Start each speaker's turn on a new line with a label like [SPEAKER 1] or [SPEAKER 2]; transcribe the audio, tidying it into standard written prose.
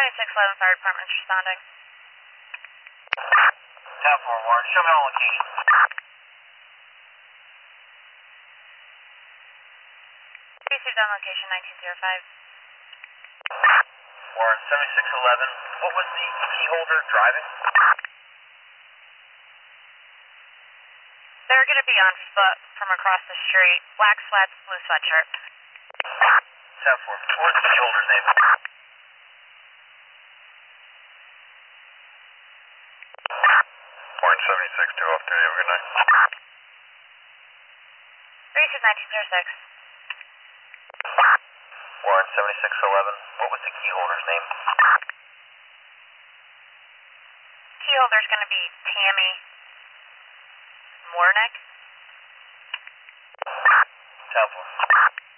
[SPEAKER 1] 7611 Fire Department responding.
[SPEAKER 2] 10-4 Warren, show me on location.
[SPEAKER 1] Received on location 1905.
[SPEAKER 2] Warren, 7611, what was the key holder driving?
[SPEAKER 1] They're going to be on foot from across the street. Black sweats, blue sweatshirt.
[SPEAKER 2] 10-4, what was the key holder's name?
[SPEAKER 3] Warren 76, 2 off duty, have a good night.
[SPEAKER 1] Received 1906.
[SPEAKER 2] Warren, 7611, what was the key holder's name?
[SPEAKER 1] Key holder's going to be Tammy Mornick.
[SPEAKER 2] 10-4.